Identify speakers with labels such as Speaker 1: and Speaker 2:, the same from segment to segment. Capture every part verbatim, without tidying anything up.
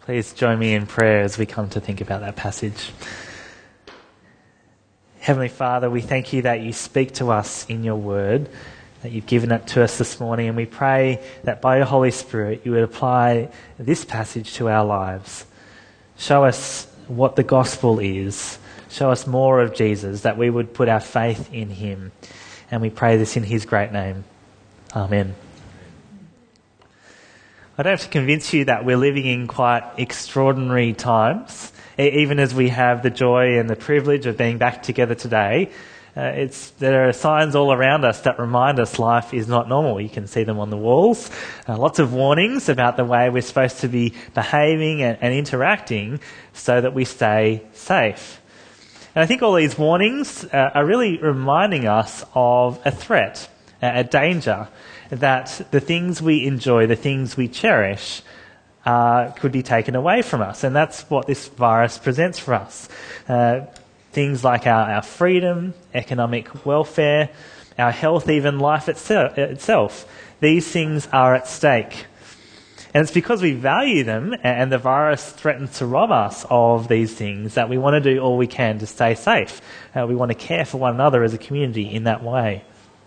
Speaker 1: Please join me in prayer as we come to think about that passage. Heavenly Father, we thank you that you speak to us in your word, that you've given it to us this morning, and we pray that by your Holy Spirit you would apply this passage to our lives. Show us what the gospel is. Show us more of Jesus, that we would put our faith in him. And we pray this in his great name. Amen. I don't have to convince you that we're living in quite extraordinary times. Even as we have the joy and the privilege of being back together today, uh, it's there are signs all around us that remind us life is not normal. You can see them on the walls. Uh, lots of warnings about the way we're supposed to be behaving and, and interacting so that we stay safe. And I think all these warnings uh, are really reminding us of a threat, a danger, that the things we enjoy, the things we cherish, uh, could be taken away from us. And that's what this virus presents for us. Uh, things like our, our freedom, economic welfare, our health, even life itself, itself. These things are at stake. And it's because we value them and the virus threatens to rob us of these things that we want to do all we can to stay safe. Uh, we want to care for one another as a community in that way.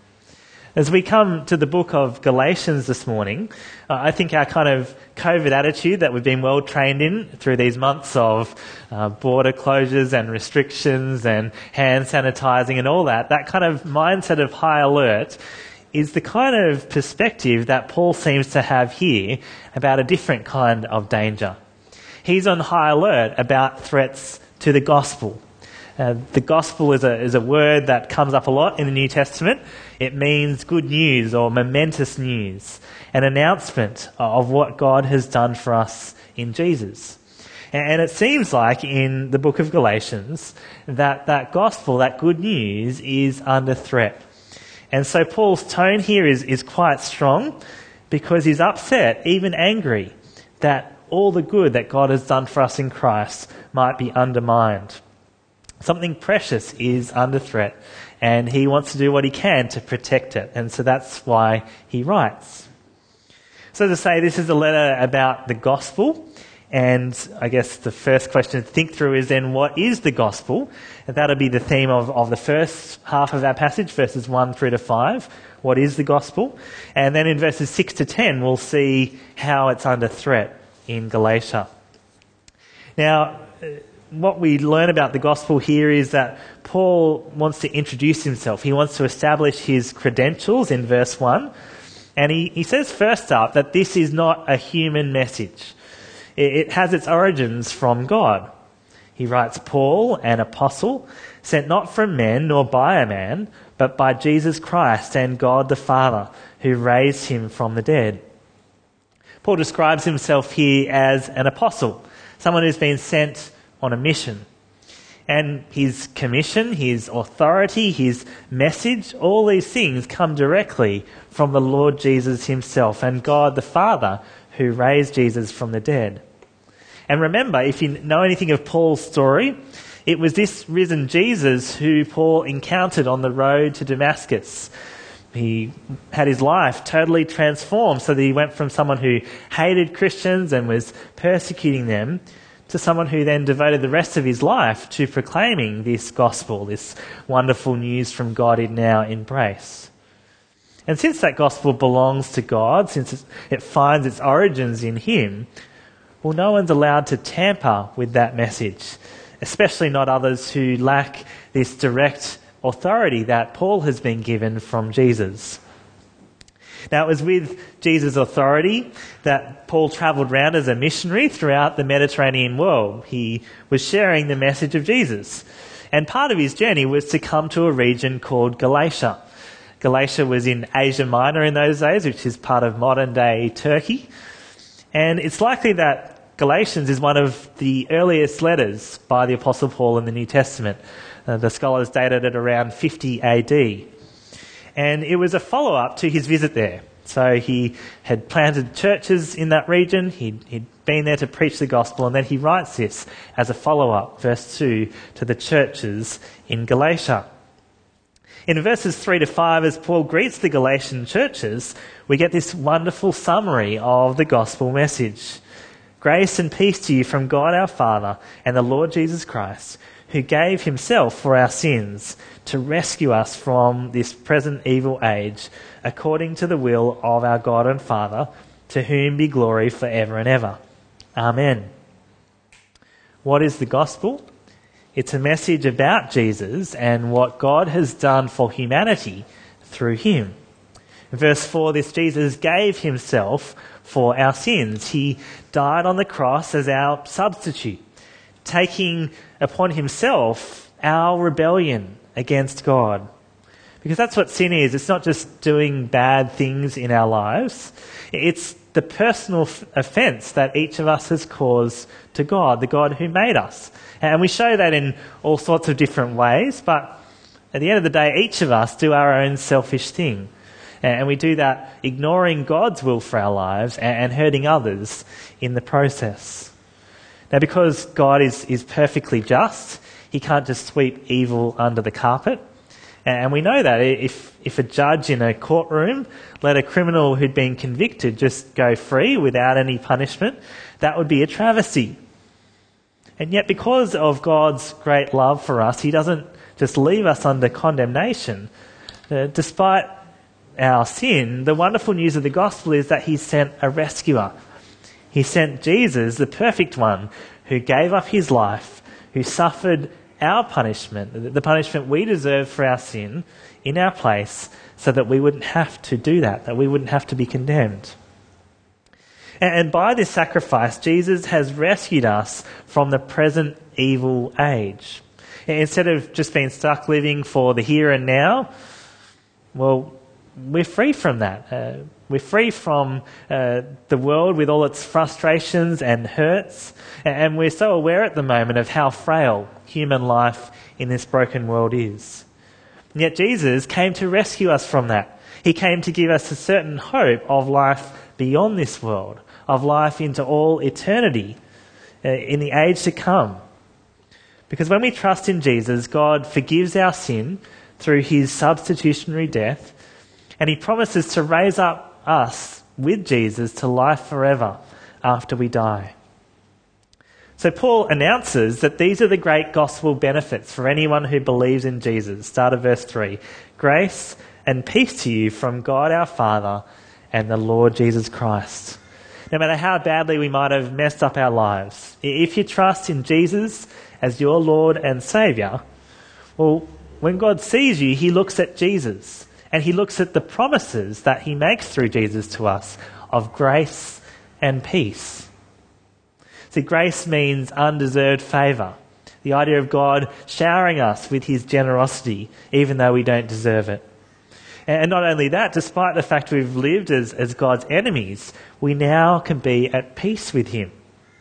Speaker 1: As we come to the book of Galatians this morning, uh, I think our kind of COVID attitude that we've been well trained in through these months of uh, border closures and restrictions and hand sanitizing and all that, that kind of mindset of high alert is the kind of perspective that Paul seems to have here about a different kind of danger. He's on high alert about threats to the gospel. Uh, the gospel is a is a word that comes up a lot in the New Testament. It means good news or momentous news, an announcement of what God has done for us in Jesus. And it seems like in the book of Galatians that that gospel, that good news, is under threat. And so Paul's tone here is, is quite strong because he's upset, even angry, that all the good that God has done for us in Christ might be undermined. Something precious is under threat, and he wants to do what he can to protect it. And so that's why he writes. So to say, this is a letter about the gospel. And I guess the first question to think through is then, what is the gospel? And that'll be the theme of, of the first half of our passage, verses one through to five. What is the gospel? And then in verses six to ten, we'll see how it's under threat in Galatia. Now, what we learn about the gospel here is that Paul wants to introduce himself. He wants to establish his credentials in verse one. And he, he says first up that this is not a human message. It, it has its origins from God. He writes, Paul, an apostle, sent not from men nor by a man, but by Jesus Christ and God the Father, who raised him from the dead. Paul describes himself here as an apostle, someone who's been sent on a mission. And his commission, his authority, his message, all these things come directly from the Lord Jesus himself and God the Father who raised Jesus from the dead. And remember, if you know anything of Paul's story, it was this risen Jesus who Paul encountered on the road to Damascus. He had his life totally transformed so that he went from someone who hated Christians and was persecuting them to someone who then devoted the rest of his life to proclaiming this gospel, this wonderful news from God he'd now embrace. And since that gospel belongs to God, since it finds its origins in him, well, no one's allowed to tamper with that message, especially not others who lack this direct authority that Paul has been given from Jesus. Now, it was with Jesus' authority that Paul travelled around as a missionary throughout the Mediterranean world. He was sharing the message of Jesus. And part of his journey was to come to a region called Galatia. Galatia was in Asia Minor in those days, which is part of modern-day Turkey. And it's likely that Galatians is one of the earliest letters by the Apostle Paul in the New Testament. Uh, the scholars dated it around fifty A D. And it was a follow-up to his visit there. So he had planted churches in that region, he'd, he'd been there to preach the gospel, and then he writes this as a follow-up, verse two, to the churches in Galatia. In verses three to five, as Paul greets the Galatian churches, we get this wonderful summary of the gospel message. Grace and peace to you from God our Father and the Lord Jesus Christ, who gave himself for our sins to rescue us from this present evil age, according to the will of our God and Father, to whom be glory forever and ever. Amen. What is the gospel? It's a message about Jesus and what God has done for humanity through him. In verse four, this Jesus gave himself for our sins. He died on the cross as our substitute, taking upon himself our rebellion against God. Because that's what sin is. It's not just doing bad things in our lives. It's the personal f- offence that each of us has caused to God, the God who made us. And we show that in all sorts of different ways, but at the end of the day, each of us do our own selfish thing. And we do that ignoring God's will for our lives and hurting others in the process. Now, because God is, is perfectly just, he can't just sweep evil under the carpet. And we know that if, if a judge in a courtroom let a criminal who'd been convicted just go free without any punishment, that would be a travesty. And yet, because of God's great love for us, he doesn't just leave us under condemnation. Uh, despite our sin, the wonderful news of the gospel is that he sent a rescuer. He sent Jesus, the perfect one, who gave up his life, who suffered our punishment, the punishment we deserve for our sin, in our place, so that we wouldn't have to do that, that we wouldn't have to be condemned. And by this sacrifice, Jesus has rescued us from the present evil age. Instead of just being stuck living for the here and now, well, we're free from that. Uh, we're free from uh, the world with all its frustrations and hurts, and we're so aware at the moment of how frail human life in this broken world is. And yet Jesus came to rescue us from that. He came to give us a certain hope of life beyond this world, of life into all eternity, uh, in the age to come. Because when we trust in Jesus, God forgives our sin through his substitutionary death, and he promises to raise up us with Jesus to life forever after we die. So Paul announces that these are the great gospel benefits for anyone who believes in Jesus. Start of verse three. Grace and peace to you from God our Father and the Lord Jesus Christ. No matter how badly we might have messed up our lives, if you trust in Jesus as your Lord and Saviour, well, when God sees you, he looks at Jesus. And he looks at the promises that he makes through Jesus to us of grace and peace. See, grace means undeserved favour. The idea of God showering us with his generosity, even though we don't deserve it. And not only that, despite the fact we've lived as, as God's enemies, we now can be at peace with him.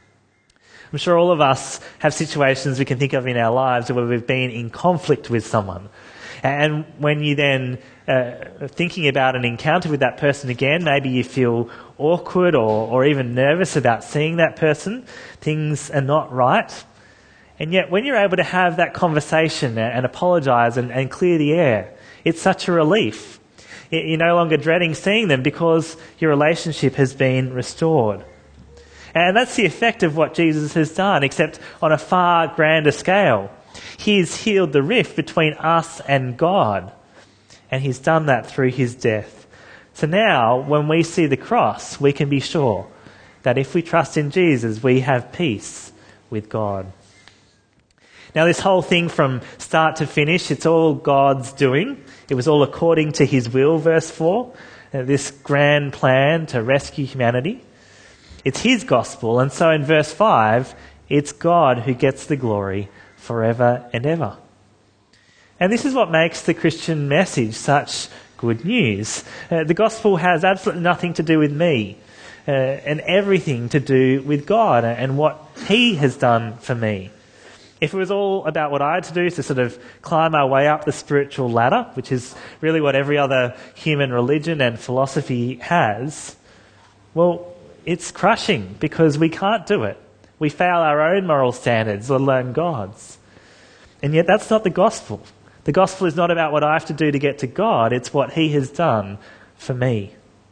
Speaker 1: I'm sure all of us have situations we can think of in our lives where we've been in conflict with someone. And when you then uh, thinking about an encounter with that person again, maybe you feel awkward or, or even nervous about seeing that person. Things are not right. And yet when you're able to have that conversation and apologise and, and clear the air, it's such a relief. You're no longer dreading seeing them because your relationship has been restored. And that's the effect of what Jesus has done, except on a far grander scale. He's healed the rift between us and God, and he's done that through his death. So now, when we see the cross, we can be sure that if we trust in Jesus, we have peace with God. Now, this whole thing from start to finish, it's all God's doing. It was all according to his will, verse four, uh, this grand plan to rescue humanity. It's his gospel, and so in verse five, it's God who gets the glory forever and ever. And this is what makes the Christian message such good news. Uh, the gospel has absolutely nothing to do with me uh, and everything to do with God and what he has done for me. If it was all about what I had to do to sort of climb our way up the spiritual ladder, which is really what every other human religion and philosophy has, well, it's crushing because we can't do it. We fail our own moral standards, let alone God's. And yet that's not the gospel. The gospel is not about what I have to do to get to God. It's what he has done for me.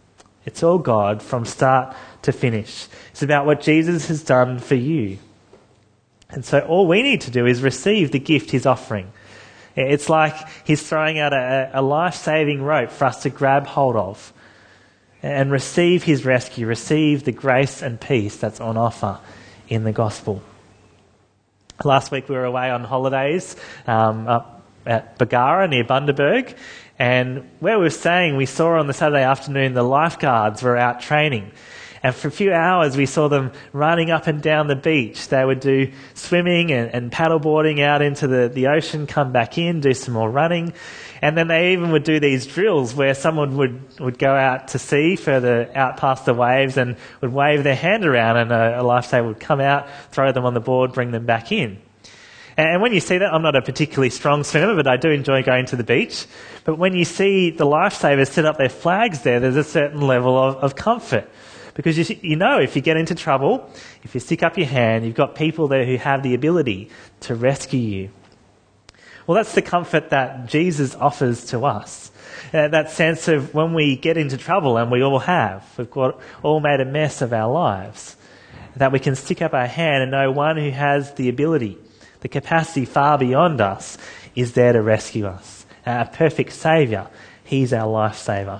Speaker 1: It's all God from start to finish. It's about what Jesus has done for you. And so all we need to do is receive the gift he's offering. It's like he's throwing out a, a life-saving rope for us to grab hold of and receive his rescue, receive the grace and peace that's on offer in the gospel. Last week we were away on holidays um, up at Bagara near Bundaberg, and where we were staying, we saw on the Saturday afternoon the lifeguards were out training. And for a few hours, we saw them running up and down the beach. They would do swimming and, and paddleboarding out into the, the ocean, come back in, do some more running. And then they even would do these drills where someone would, would go out to sea further out past the waves and would wave their hand around, and a, a lifesaver would come out, throw them on the board, bring them back in. And when you see that, I'm not a particularly strong swimmer, but I do enjoy going to the beach. But when you see the lifesavers set up their flags there, there's a certain level of, of comfort. Because you, you know if you get into trouble, if you stick up your hand, you've got people there who have the ability to rescue you. Well, that's the comfort that Jesus offers to us. Uh, that sense of when we get into trouble, and we all have, we've got all made a mess of our lives, that we can stick up our hand and know one who has the ability, the capacity far beyond us, is there to rescue us. A perfect saviour. He's our lifesaver.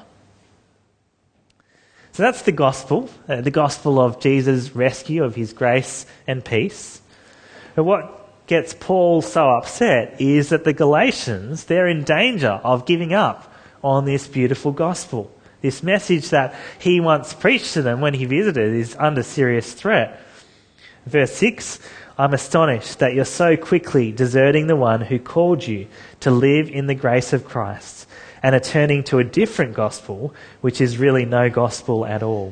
Speaker 1: So that's the gospel, uh, the gospel of Jesus' rescue, of his grace and peace. But what gets Paul so upset is that the Galatians, they're in danger of giving up on this beautiful gospel. This message that he once preached to them when he visited is under serious threat. Verse six, I'm astonished that you're so quickly deserting the one who called you to live in the grace of Christ, and are turning to a different gospel, which is really no gospel at all.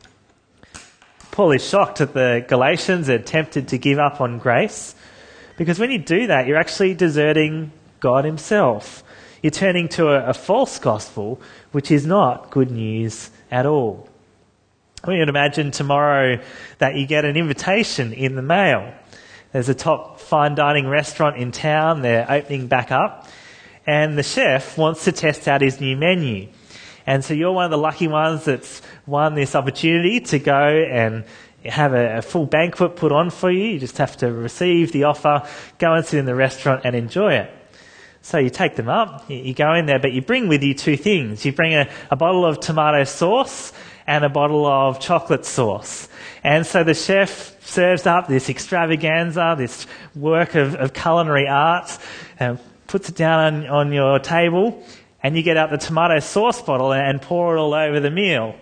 Speaker 1: Paul is shocked that the Galatians are tempted to give up on grace, because when you do that, you're actually deserting God himself. You're turning to a, a false gospel, which is not good news at all. I mean, you'd imagine tomorrow that you get an invitation in the mail. There's a top fine dining restaurant in town, they're opening back up, and the chef wants to test out his new menu. And so you're one of the lucky ones that's won this opportunity to go and have a, a full banquet put on for you. You just have to receive the offer, go and sit in the restaurant and enjoy it. So you take them up, you, you go in there, but you bring with you two things. You bring a, a bottle of tomato sauce and a bottle of chocolate sauce. And so the chef serves up this extravaganza, this work of, of culinary art, and puts it down on, on your table, and you get out the tomato sauce bottle and pour it all over the meal.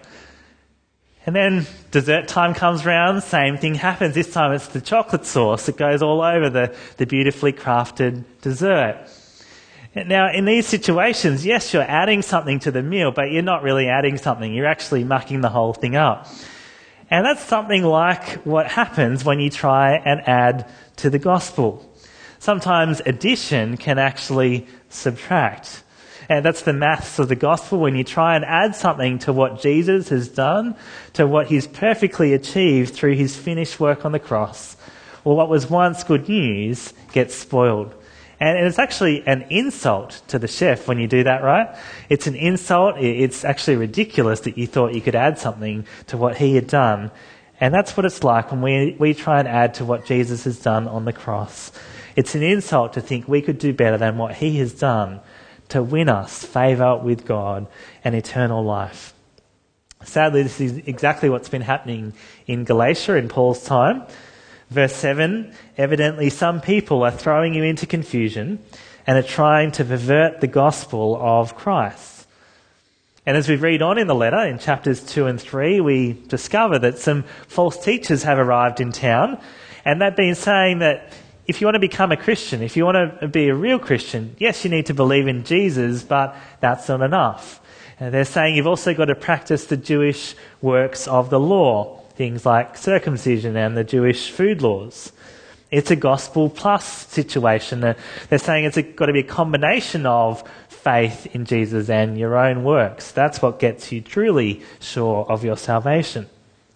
Speaker 1: And then dessert time comes round, same thing happens. This time it's the chocolate sauce that goes all over the, the beautifully crafted dessert. Now, in these situations, yes, you're adding something to the meal, but you're not really adding something. You're actually mucking the whole thing up. And that's something like what happens when you try and add to the gospel. Sometimes addition can actually subtract. And that's the maths of the gospel. When you try and add something to what Jesus has done, to what he's perfectly achieved through his finished work on the cross, well, what was once good news gets spoiled. And it's actually an insult to the chef when you do that, right? It's an insult. It's actually ridiculous that you thought you could add something to what he had done. And that's what it's like when we, we try and add to what Jesus has done on the cross. It's an insult to think we could do better than what he has done to win us favour with God and eternal life. Sadly, this is exactly what's been happening in Galatia in Paul's time. Verse seven, evidently some people are throwing you into confusion and are trying to pervert the gospel of Christ. And as we read on in the letter, in chapters two and three, we discover that some false teachers have arrived in town, and they've been saying that if you want to become a Christian, if you want to be a real Christian, yes, you need to believe in Jesus, but that's not enough. And they're saying you've also got to practice the Jewish works of the law, things like circumcision and the Jewish food laws. It's a gospel plus situation. They're saying it's got to be a combination of faith in Jesus and your own works. That's what gets you truly sure of your salvation.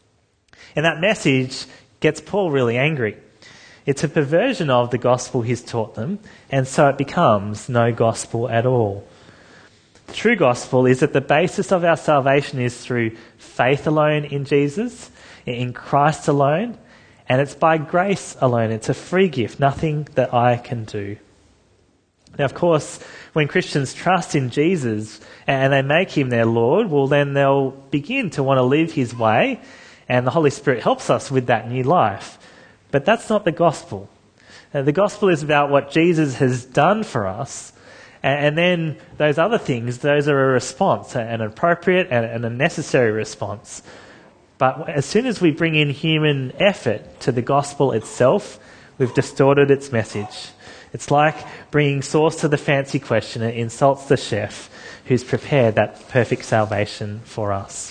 Speaker 1: And that message gets Paul really angry. It's a perversion of the gospel he's taught them, and so it becomes no gospel at all. The true gospel is that the basis of our salvation is through faith alone in Jesus, in Christ alone, and it's by grace alone. It's a free gift, nothing that I can do. Now, of course, when Christians trust in Jesus and they make him their Lord, well, then they'll begin to want to live his way, and the Holy Spirit helps us with that new life. But that's not the gospel. Uh, the gospel is about what Jesus has done for us, and, and then those other things, those are a response, an appropriate and, and a necessary response. But as soon as we bring in human effort to the gospel itself, we've distorted its message. It's like bringing sauce to the fancy question. It insults the chef who's prepared that perfect salvation for us.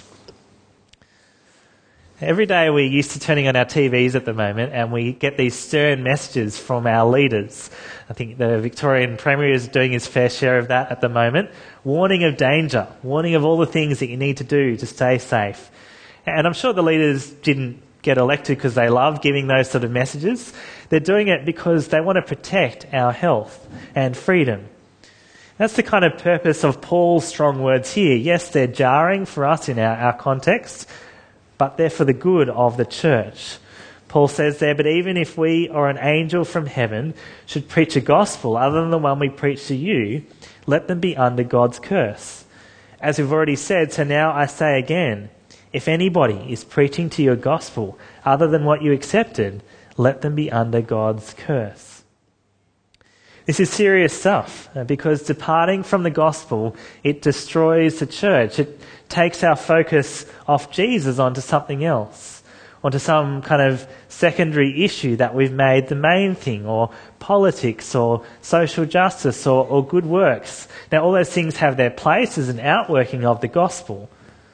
Speaker 1: Every day we're used to turning on our T Vs at the moment, and we get these stern messages from our leaders. I think the Victorian Premier is doing his fair share of that at the moment. Warning of danger, warning of all the things that you need to do to stay safe. And I'm sure the leaders didn't get elected because they love giving those sort of messages. They're doing it because they want to protect our health and freedom. That's the kind of purpose of Paul's strong words here. Yes, they're jarring for us in our, our context, but they're for the good of the church. Paul says there, but even if we or an angel from heaven should preach a gospel other than the one we preach to you, let them be under God's curse. As we've already said, so now I say again, if anybody is preaching to you a gospel other than what you accepted, let them be under God's curse. This is serious stuff, because departing from the gospel, it destroys the church. It takes our focus off Jesus onto something else, onto some kind of secondary issue that we've made the main thing, or politics, or social justice, or, or good works. Now, all those things have their place as an outworking of the gospel.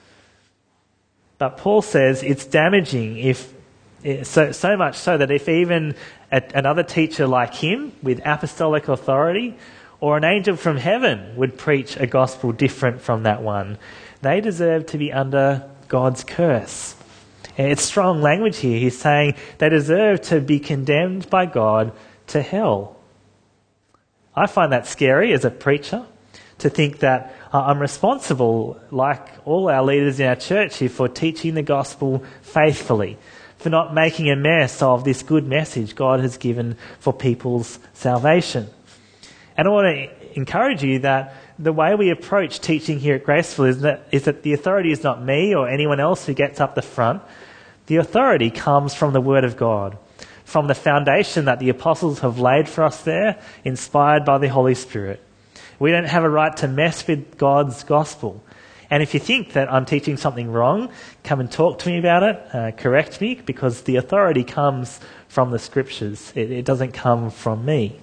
Speaker 1: But Paul says it's damaging if so so much so that if even a, another teacher like him with apostolic authority or an angel from heaven would preach a gospel different from that one, they deserve to be under God's curse. And it's strong language here. He's saying they deserve to be condemned by God to hell. I find that scary as a preacher, to think that I'm responsible, like all our leaders in our church here, for teaching the gospel faithfully, for not making a mess of this good message God has given for people's salvation. And I want to encourage you that the way we approach teaching here at Graceful is that, is that the authority is not me or anyone else who gets up the front. The authority comes from the Word of God, from the foundation that the apostles have laid for us there, inspired by the Holy Spirit. We don't have a right to mess with God's gospel. And if you think that I'm teaching something wrong, come and talk to me about it, uh, correct me, because the authority comes from the Scriptures. It, it doesn't come from me.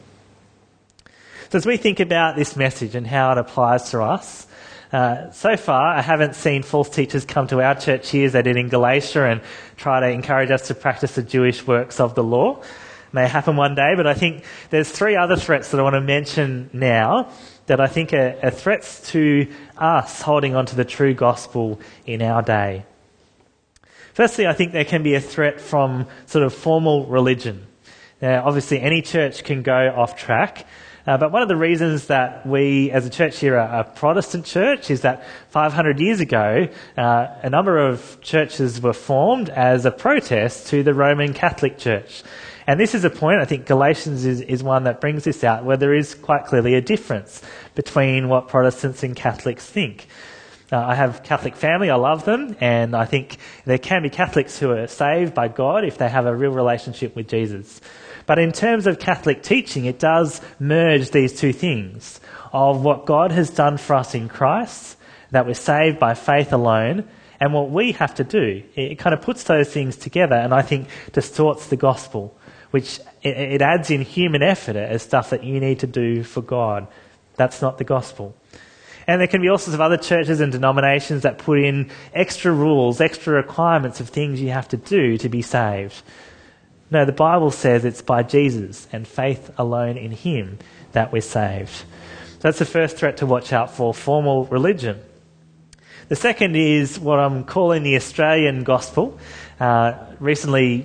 Speaker 1: So as we think about this message and how it applies to us, uh, so far I haven't seen false teachers come to our church here as they did in Galatia and try to encourage us to practice the Jewish works of the law. May happen one day, but I think there's three other threats that I want to mention now that I think are, are threats to us holding on to the true gospel in our day. Firstly, I think there can be a threat from sort of formal religion. Now, obviously, any church can go off track, uh, but one of the reasons that we as a church here are a Protestant church is that five hundred years ago, uh, a number of churches were formed as a protest to the Roman Catholic Church. And this is a point, I think Galatians is, is one that brings this out, where there is quite clearly a difference between what Protestants and Catholics think. Uh, I have Catholic family, I love them, and I think there can be Catholics who are saved by God if they have a real relationship with Jesus. But in terms of Catholic teaching, it does merge these two things, of what God has done for us in Christ, that we're saved by faith alone, and what we have to do. It kind of puts those things together and I think distorts the gospel, which it adds in human effort as stuff that you need to do for God. That's not the gospel. And there can be all sorts of other churches and denominations that put in extra rules, extra requirements of things you have to do to be saved. No, the Bible says it's by Jesus and faith alone in him that we're saved. So that's the first threat to watch out for, formal religion. The second is what I'm calling the Australian gospel. Uh, recently,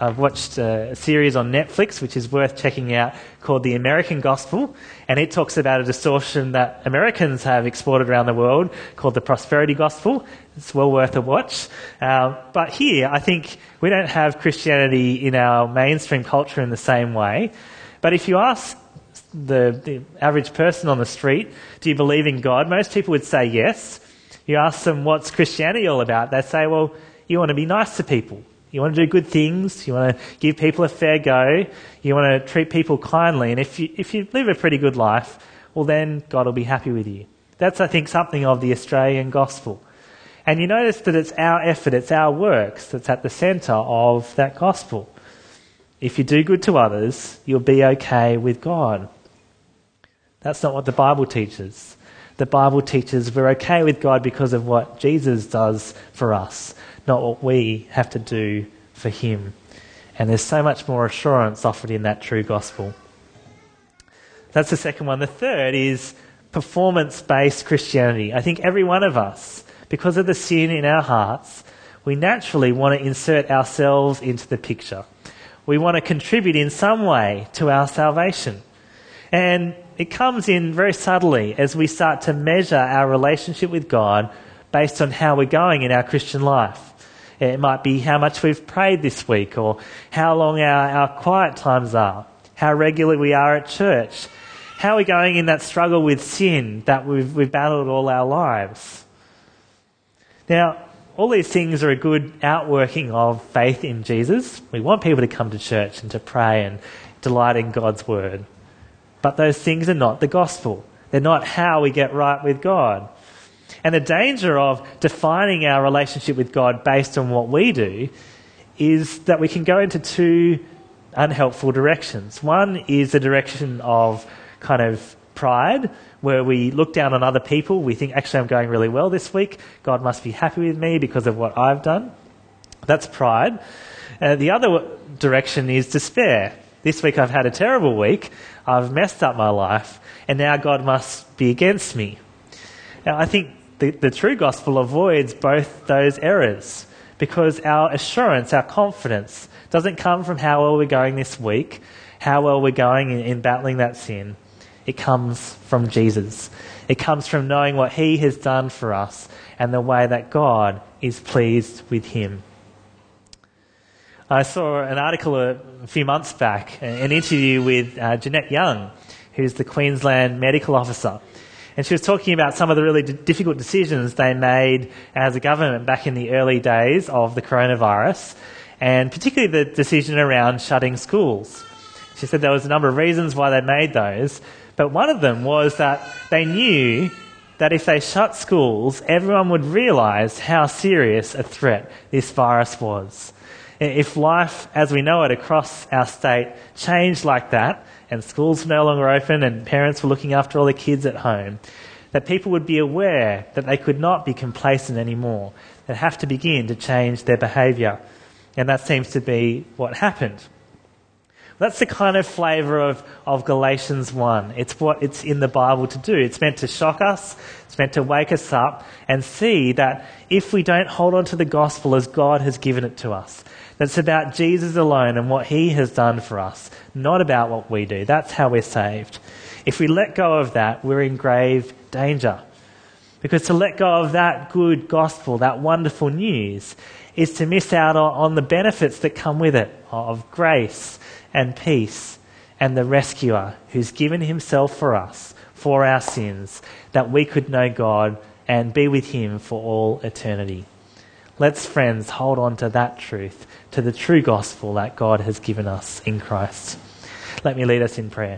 Speaker 1: I've watched a series on Netflix, which is worth checking out, called The American Gospel, and it talks about a distortion that Americans have exported around the world called the prosperity gospel. It's well worth a watch. Uh, but here, I think we don't have Christianity in our mainstream culture in the same way. But if you ask the, the average person on the street, do you believe in God? Most people would say yes. You ask them, what's Christianity all about? They say, well, you want to be nice to people. You want to do good things. You want to give people a fair go. You want to treat people kindly. And if you, if you live a pretty good life, well, then God will be happy with you. That's, I think, something of the Australian gospel. And you notice that it's our effort, it's our works that's at the centre of that gospel. If you do good to others, you'll be okay with God. That's not what the Bible teaches. The Bible teaches we're okay with God because of what Jesus does for us, not what we have to do for him. And there's so much more assurance offered in that true gospel. That's the second one. The third is performance-based Christianity. I think every one of us, because of the sin in our hearts, we naturally want to insert ourselves into the picture. We want to contribute in some way to our salvation. And it comes in very subtly as we start to measure our relationship with God based on how we're going in our Christian life. It might be how much we've prayed this week, or how long our, our quiet times are, how regular we are at church, how we're going in that struggle with sin that we've, we've battled all our lives. Now, all these things are a good outworking of faith in Jesus. We want people to come to church and to pray and delight in God's word. But those things are not the gospel. They're not how we get right with God. And the danger of defining our relationship with God based on what we do is that we can go into two unhelpful directions. One is the direction of kind of pride, where we look down on other people. We think, actually, I'm going really well this week. God must be happy with me because of what I've done. That's pride. Uh, the other direction is despair. This week I've had a terrible week. I've messed up my life, and now God must be against me. Now, I think the, the true gospel avoids both those errors, because our assurance, our confidence, doesn't come from how well we're going this week, how well we're going in, in battling that sin. It comes from Jesus. It comes from knowing what he has done for us and the way that God is pleased with him. I saw an article a few months back, an interview with uh, Jeanette Young, who's the Queensland medical officer. And she was talking about some of the really d- difficult decisions they made as a government back in the early days of the coronavirus, and particularly the decision around shutting schools. She said there was a number of reasons why they made those, but one of them was that they knew that if they shut schools, everyone would realise how serious a threat this virus was. If life as we know it across our state changed like that, and schools were no longer open and parents were looking after all the kids at home, that people would be aware that they could not be complacent anymore. They'd have to begin to change their behaviour. And that seems to be what happened. That's the kind of flavour of, of Galatians one. It's what it's in the Bible to do. It's meant to shock us. It's meant to wake us up and see that if we don't hold on to the gospel as God has given it to us, that's about Jesus alone and what he has done for us, not about what we do. That's how we're saved. If we let go of that, we're in grave danger. Because to let go of that good gospel, that wonderful news, is to miss out on the benefits that come with it, of grace and peace and the rescuer who's given himself for us, for our sins, that we could know God and be with him for all eternity. Let's, friends, hold on to that truth, to the true gospel that God has given us in Christ. Let me lead us in prayer.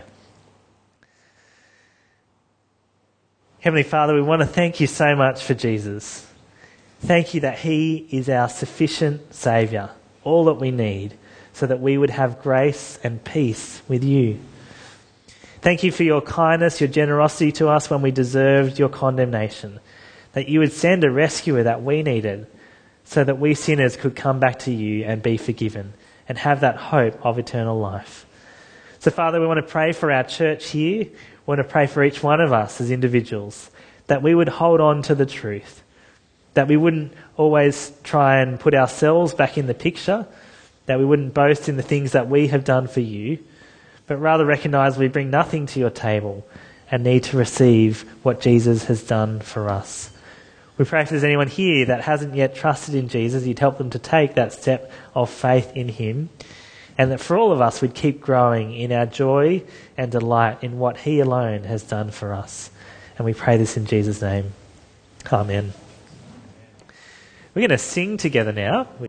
Speaker 1: Heavenly Father, we want to thank you so much for Jesus. Thank you that he is our sufficient Saviour, all that we need, so that we would have grace and peace with you. Thank you for your kindness, your generosity to us when we deserved your condemnation, that you would send a rescuer that we needed, so that we sinners could come back to you and be forgiven and have that hope of eternal life. So, Father, we want to pray for our church here. We want to pray for each one of us as individuals, that we would hold on to the truth, that we wouldn't always try and put ourselves back in the picture, that we wouldn't boast in the things that we have done for you, but rather recognise we bring nothing to your table and need to receive what Jesus has done for us. We pray if there's anyone here that hasn't yet trusted in Jesus, you'd help them to take that step of faith in him, and that for all of us we'd keep growing in our joy and delight in what he alone has done for us. And we pray this in Jesus' name. Amen. We're going to sing together now.